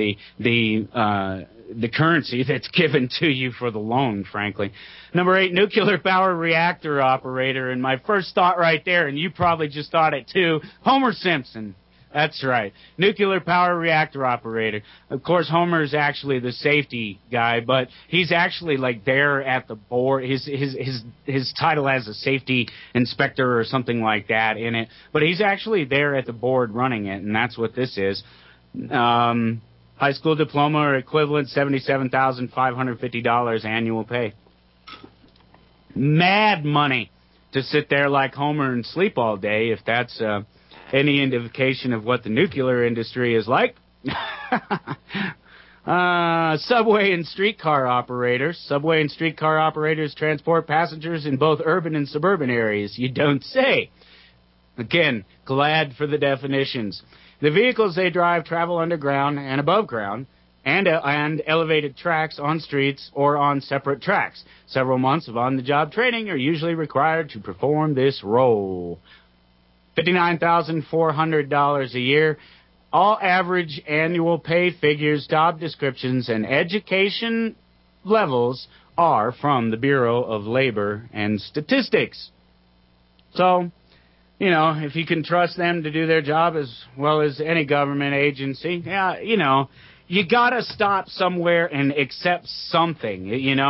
the currency that's given to you for the loan, frankly. Number 8, nuclear power reactor operator. And my first thought right there, and you probably just thought it too, Homer Simpson. That's right. Nuclear power reactor operator. Of course, Homer is actually the safety guy, but he's actually like there at the board. His title has a safety inspector or something like that in it, but he's actually there at the board running it, and that's what this is. High school diploma or equivalent, $77,550 annual pay. Mad money to sit there like Homer and sleep all day, if that's any indication of what the nuclear industry is like. Subway and streetcar operators. Subway and streetcar operators transport passengers in both urban and suburban areas. You don't say. Again, glad for the definitions. The vehicles they drive travel underground and above ground and elevated tracks on streets or on separate tracks. Several months of on-the-job training are usually required to perform this role. $59,400 a year. All average annual pay figures, job descriptions, and education levels are from the Bureau of Labor and Statistics. So, if you can trust them to do their job as well as any government agency, you got to stop somewhere and accept something,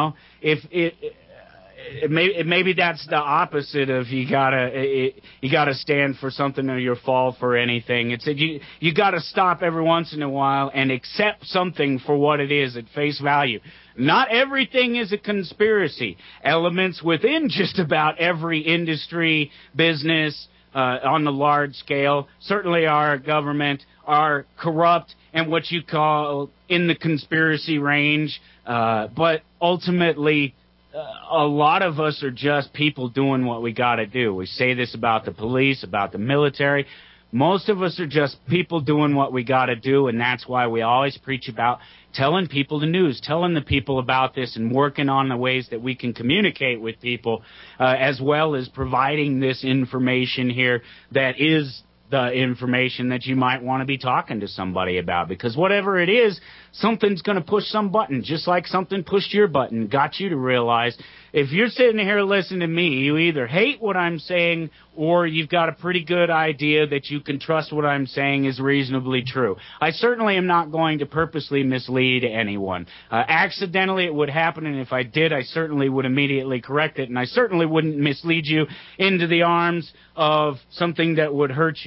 Maybe that's the opposite of you gotta stand for something or you fall for anything. It's you gotta stop every once in a while and accept something for what it is at face value. Not everything is a conspiracy. Elements within just about every industry, business, on the large scale, certainly our government, are corrupt and what you call in the conspiracy range, but ultimately a lot of us are just people doing what we got to do. We say this about the police, about the military. Most of us are just people doing what we got to do, and that's why we always preach about telling people the news, telling the people about this, and working on the ways that we can communicate with people, as well as providing this information here that is the information that you might want to be talking to somebody about. Because whatever it is, something's going to push some button, just like something pushed your button, got you to realize if you're sitting here listening to me, you either hate what I'm saying or you've got a pretty good idea that you can trust what I'm saying is reasonably true. I certainly am not going to purposely mislead anyone. Accidentally, it would happen, and if I did, I certainly would immediately correct it, and I certainly wouldn't mislead you into the arms of something that would hurt you.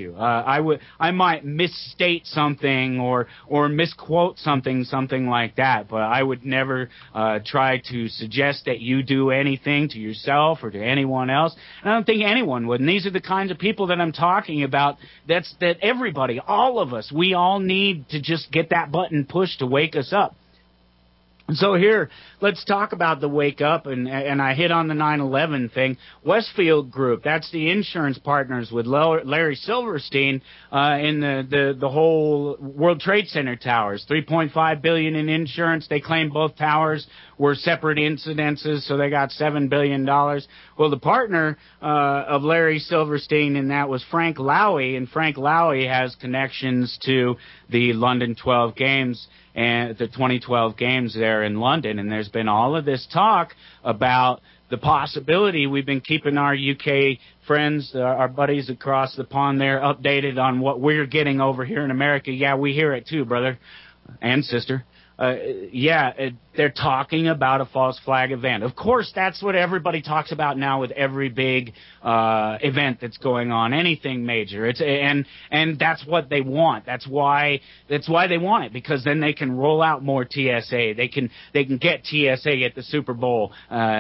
you. I might misstate something or misquote something like that, but I would never try to suggest that you do anything to yourself or to anyone else. And I don't think anyone would. And these are the kinds of people that I'm talking about. That everybody, all of us, we all need to just get that button pushed to wake us up. So here, let's talk about the wake up, and I hit on the 9/11 thing. Westfield Group, that's the insurance partners with Larry Silverstein in the whole World Trade Center towers. $3.5 billion in insurance. They claim both towers were separate incidences, so they got $7 billion. Well, the partner of Larry Silverstein in that was Frank Lowy, and Frank Lowy has connections to the London 12 games and the 2012 games there in London. And there's been all of this talk about the possibility. We've been keeping our UK friends, our buddies across the pond there, updated on what we're getting over here in America. Yeah, we hear it too, brother and sister. They're talking about a false flag event. Of course, that's what everybody talks about now with every big event that's going on, anything major. And that's what they want. That's why they want it, because then they can roll out more TSA. They can get TSA at the Super Bowl.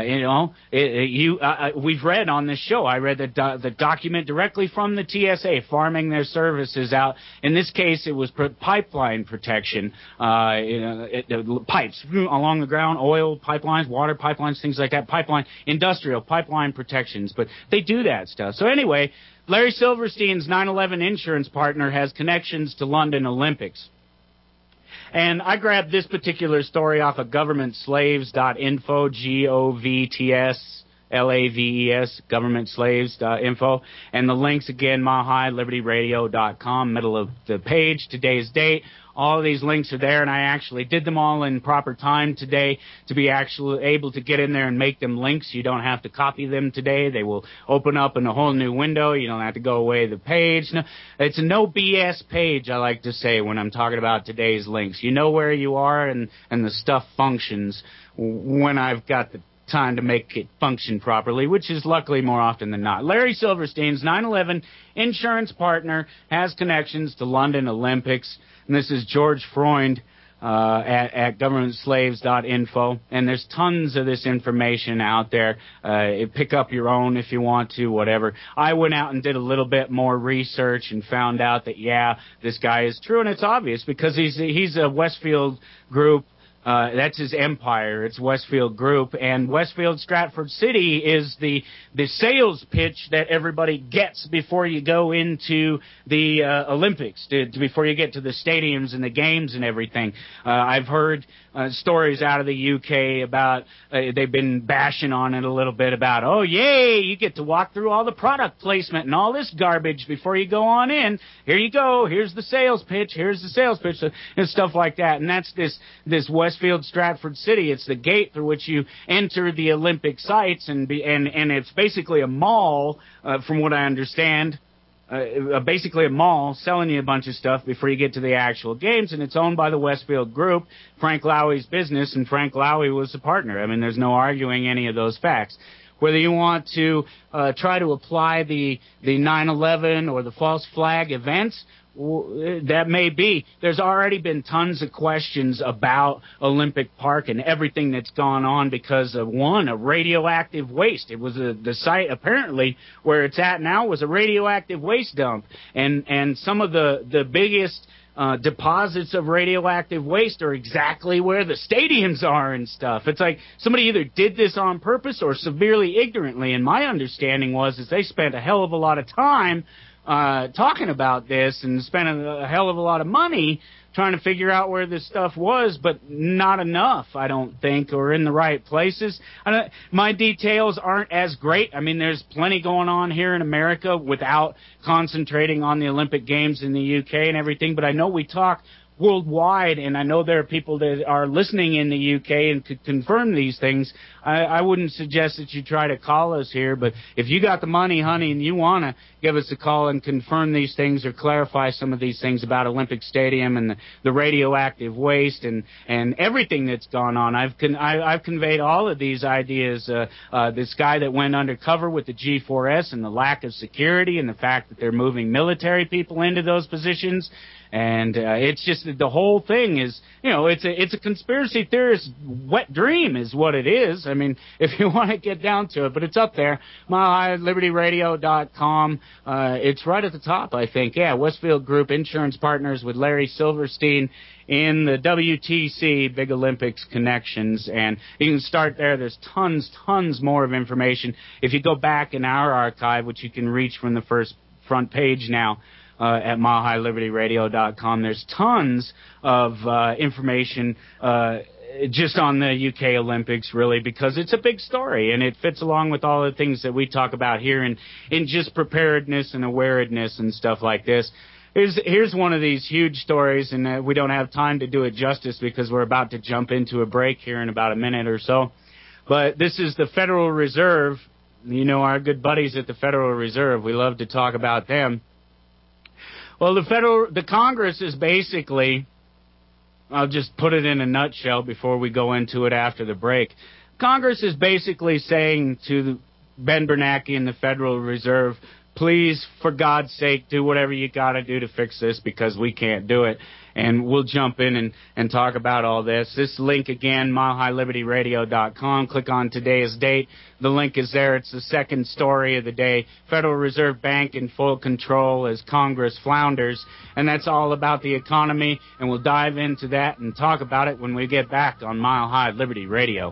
We've read on this show. I read the document directly from the TSA, farming their services out. In this case, it was pipeline protection. Pipes along the ground, oil pipelines, water pipelines, things like that, industrial pipeline protections. But they do that stuff. So anyway, Larry Silverstein's 9/11 insurance partner has connections to London Olympics. And I grabbed this particular story off of governmentslaves.info, GOVTSLAVES, governmentslaves.info. And the links again, MileHighLibertyRadio.com, middle of the page, today's date. All of these links are there, and I actually did them all in proper time today to be actually able to get in there and make them links. You don't have to copy them today. They will open up in a whole new window. You don't have to go away the page. No, it's a no BS page, I like to say, when I'm talking about today's links. You know where you are, and the stuff functions when I've got the time to make it function properly, which is luckily more often than not. Larry Silverstein's 9/11 insurance partner has connections to London Olympics, and this is George Freund at governmentslaves.info, and there's tons of this information out there. Pick up your own if you want to, whatever. I went out and did a little bit more research and found out that, this guy is true, and it's obvious because he's a Westfield Group. That's his empire. It's Westfield Group, and Westfield Stratford City is the sales pitch that everybody gets before you go into the Olympics, before you get to the stadiums and the games and everything. I've heard stories out of the UK about they've been bashing on it a little bit about, oh, yay, you get to walk through all the product placement and all this garbage before you go on in. Here you go. Here's the sales pitch. Here's the sales pitch, and stuff like that. And that's this Westfield Stratford City. It's the gate through which you enter the Olympic sites, and it's basically a mall, from what I understand. Basically a mall selling you a bunch of stuff before you get to the actual games, and it's owned by the Westfield Group, Frank Lowy's business, and Frank Lowy was the partner. I mean, there's no arguing any of those facts. Whether you want to try to apply the 9/11 or the false flag events, that may be. There's already been tons of questions about Olympic Park and everything that's gone on because of, a radioactive waste. It was the site, apparently, where it's at now was a radioactive waste dump. And some of the biggest deposits of radioactive waste are exactly where the stadiums are and stuff. It's like somebody either did this on purpose or severely ignorantly. And my understanding was they spent a hell of a lot of time talking about this and spent a hell of a lot of money trying to figure out where this stuff was, but not enough, I don't think, or in the right places. My details aren't as great. I mean, there's plenty going on here in America without concentrating on the Olympic Games in the UK and everything, but I know we talk worldwide, and I know there are people that are listening in the UK and could confirm these things. I wouldn't suggest that you try to call us here, but if you got the money, honey, and you want to give us a call and confirm these things or clarify some of these things about Olympic Stadium and the radioactive waste and everything that's gone on, I've conveyed all of these ideas. This guy that went undercover with the G4S and the lack of security and the fact that they're moving military people into those positions. And it's just that the whole thing is, it's a conspiracy theorist wet dream is what it is. I mean, if you want to get down to it, but it's up there, MileHighLibertyRadio.com. It's right at the top, I think. Yeah, Westfield Group Insurance Partners with Larry Silverstein in the WTC Big Olympics Connections. And you can start there. There's tons more of information. If you go back in our archive, which you can reach from the front page now, at MileHighLibertyRadio.com. There's tons of information just on the UK Olympics, really, because it's a big story, and it fits along with all the things that we talk about here in just preparedness and awareness and stuff like this. Here's one of these huge stories, and we don't have time to do it justice because we're about to jump into a break here in about a minute or so. But this is the Federal Reserve. Our good buddies at the Federal Reserve. We love to talk about them. Well, the Congress is basically, I'll just put it in a nutshell before we go into it after the break. Congress is basically saying to Ben Bernanke and the Federal Reserve, please, for God's sake, do whatever you got to do to fix this because we can't do it. And we'll jump in and talk about all this. This link again, MileHighLibertyRadio.com. Click on today's date. The link is there. It's the second story of the day. Federal Reserve Bank in full control as Congress flounders. And that's all about the economy. And we'll dive into that and talk about it when we get back on Mile High Liberty Radio.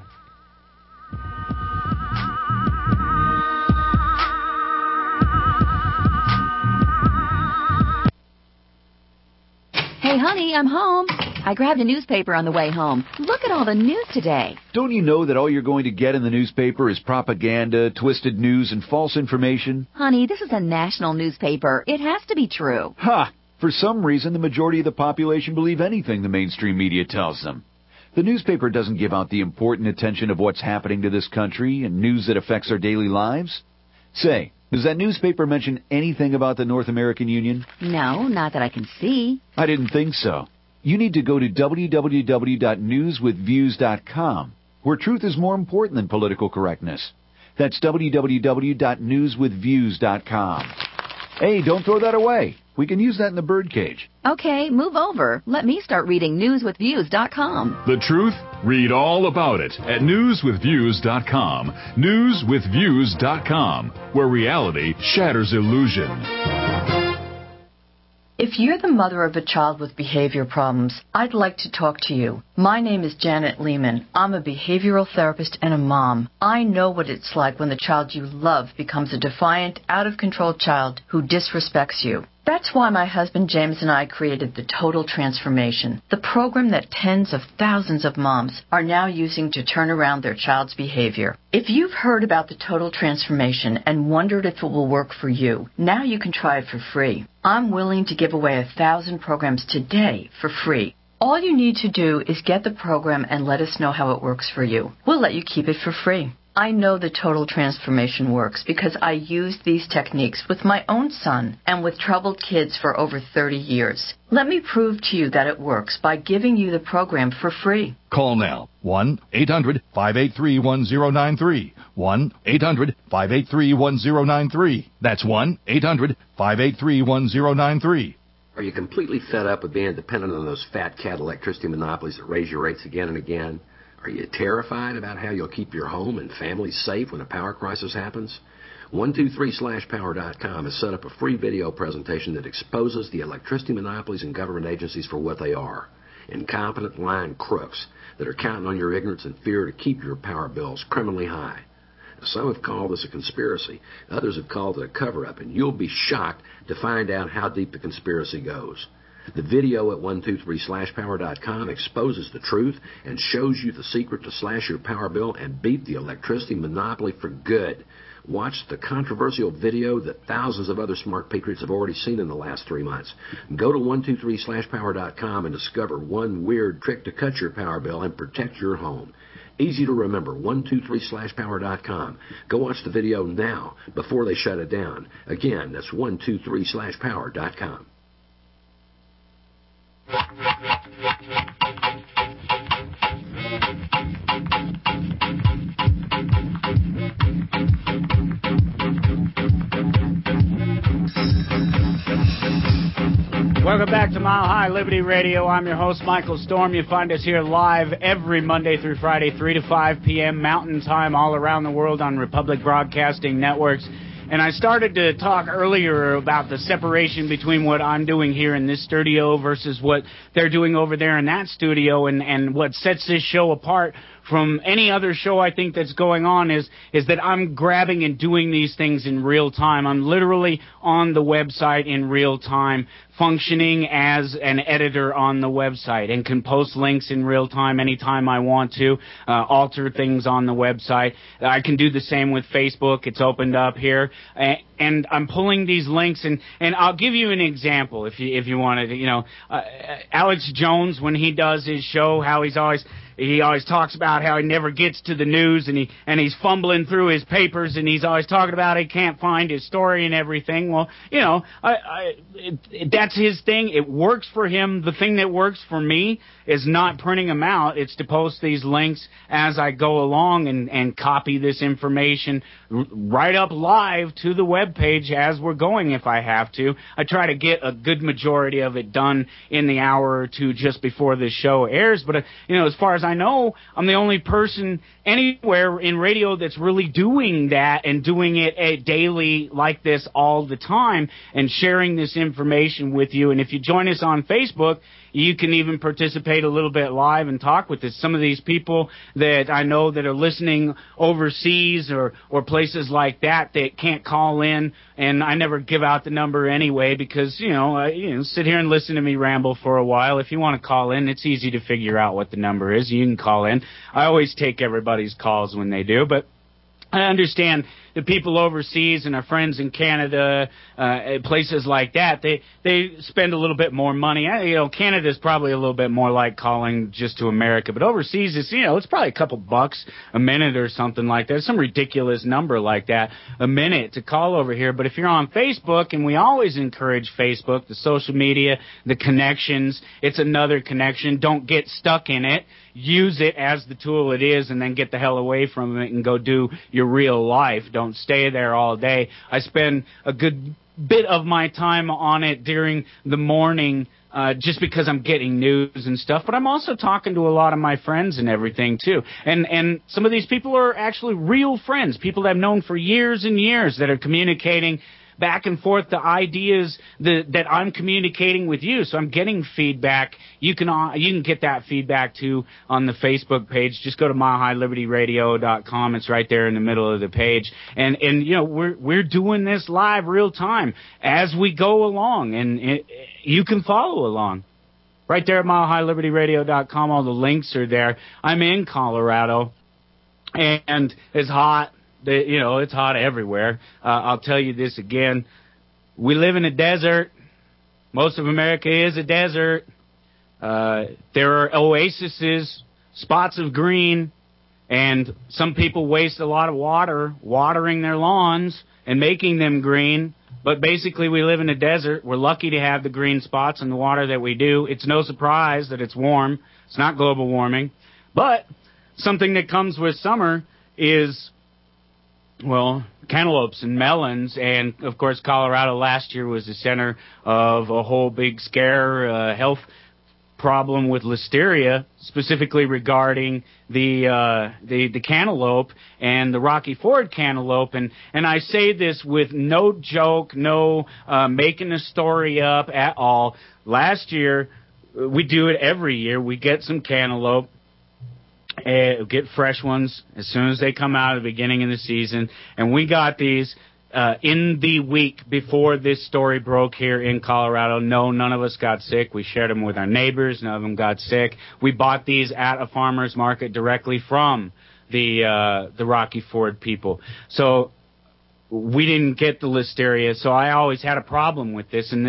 Hey, honey, I'm home. I grabbed a newspaper on the way home. Look at all the news today. Don't you know that all you're going to get in the newspaper is propaganda, twisted news, and false information? Honey, this is a national newspaper. It has to be true. Ha! For some reason, the majority of the population believe anything the mainstream media tells them. The newspaper doesn't give out the important attention of what's happening to this country and news that affects our daily lives. Say, does that newspaper mention anything about the North American Union? No, not that I can see. I didn't think so. You need to go to www.newswithviews.com, where truth is more important than political correctness. That's www.newswithviews.com. Hey, don't throw that away. We can use that in the birdcage. Okay, move over. Let me start reading newswithviews.com. The truth? Read all about it at newswithviews.com. Newswithviews.com, where reality shatters illusion. If you're the mother of a child with behavior problems, I'd like to talk to you. My name is Janet Lehman. I'm a behavioral therapist and a mom. I know what it's like when the child you love becomes a defiant, out-of-control child who disrespects you. That's why my husband James and I created the Total Transformation, the program that tens of thousands of moms are now using to turn around their child's behavior. If you've heard about the Total Transformation and wondered if it will work for you, now you can try it for free. I'm willing to give away 1,000 programs today for free. All you need to do is get the program and let us know how it works for you. We'll let you keep it for free. I know the Total Transformation works because I used these techniques with my own son and with troubled kids for over 30 years. Let me prove to you that it works by giving you the program for free. Call now. 1-800-583-1093. 1-800-583-1093. That's 1-800-583-1093. Are you completely fed up with being dependent on those fat cat electricity monopolies that raise your rates again and again? Are you terrified about how you'll keep your home and family safe when a power crisis happens? 123slashpower.com has set up a free video presentation that exposes the electricity monopolies and government agencies for what they are. Incompetent lying crooks that are counting on your ignorance and fear to keep your power bills criminally high. Now, some have called this a conspiracy. Others have called it a cover-up, and you'll be shocked to find out how deep the conspiracy goes. The video at 123slashpower.com exposes the truth and shows you the secret to slash your power bill and beat the electricity monopoly for good. Watch the controversial video that thousands of other smart patriots have already seen in the last 3 months. Go to 123slashpower.com and discover one weird trick to cut your power bill and protect your home. Easy to remember, 123/power.com. Go watch the video now before they shut it down. Again, that's 123/power.com. Welcome back to Mile High Liberty Radio. I'm your host, Michael Storm. You find us here live every Monday through Friday, 3 to 5 p.m. Mountain Time, all around the world on Republic Broadcasting Networks. And I started to talk earlier about the separation between what I'm doing here in this studio versus what they're doing over there in that studio, and what sets this show apart from any other show I think that's going on is that I'm grabbing and doing these things in real time. I'm literally on the website in real time, functioning as an editor on the website, and can post links in real time anytime I want to, alter things on the website. I can do the same with Facebook. It's opened up here. And I'm pulling these links, and I'll give you an example if you wanted to. Alex Jones, when he does his show, how he always talks about how he never gets to the news, and he's fumbling through his papers, and he's always talking about he can't find his story and everything. Well, that's his thing. It works for him. The thing that works for me is not printing them out. It's to post these links as I go along and copy this information right up live to the web page as we're going if I have to. I try to get a good majority of it done in the hour or two just before the show airs. But, as far as I know, I'm the only person anywhere in radio that's really doing that and doing it daily like this all the time and sharing this information with you. And if you join us on Facebook, you can even participate a little bit live and talk with us. Some of these people that I know that are listening overseas or places like that can't call in, and I never give out the number anyway because, sit here and listen to me ramble for a while. If you want to call in, it's easy to figure out what the number is. You can call in. I always take everybody's calls when they do, but I understand the people overseas and our friends in Canada, places like that, they spend a little bit more money. Canada's probably a little bit more like calling just to America, but overseas it's probably a couple bucks a minute or something like that. Some ridiculous number like that a minute to call over here. But if you're on Facebook, and we always encourage Facebook, the social media, the connections, it's another connection. Don't get stuck in it. Use it as the tool it is, and then get the hell away from it and go do your real life. Don't stay there all day. I spend a good bit of my time on it during the morning just because I'm getting news and stuff, but I'm also talking to a lot of my friends and everything too. And some of these people are actually real friends, people that I've known for years and years that are communicating back and forth the ideas that I'm communicating with you. So I'm getting feedback. You can get that feedback too on the Facebook page. Just go to MileHighLibertyRadio.com. It's right there in the middle of the page. And we're doing this live real time as we go along, and you can follow along. Right there at MileHighLibertyRadio.com. All the links are there. I'm in Colorado, and it's hot. It's hot everywhere. I'll tell you this again. We live in a desert. Most of America is a desert. There are oases, spots of green, and some people waste a lot of water watering their lawns and making them green. But basically, we live in a desert. We're lucky to have the green spots and the water that we do. It's no surprise that it's warm. It's not global warming. But something that comes with summer is, cantaloupes and melons. And, of course, Colorado last year was the center of a whole big scare, health problem with listeria, specifically regarding the cantaloupe and the Rocky Ford cantaloupe. And I say this with no joke, no making a story up at all. Last year, we do it every year. We get some cantaloupe. Get fresh ones as soon as they come out at the beginning of the season. And we got these in the week before this story broke here in Colorado. No, none of us got sick. We shared them with our neighbors. None of them got sick. We bought these at a farmer's market directly from the Rocky Ford people. So we didn't get the listeria. So I always had a problem with this. And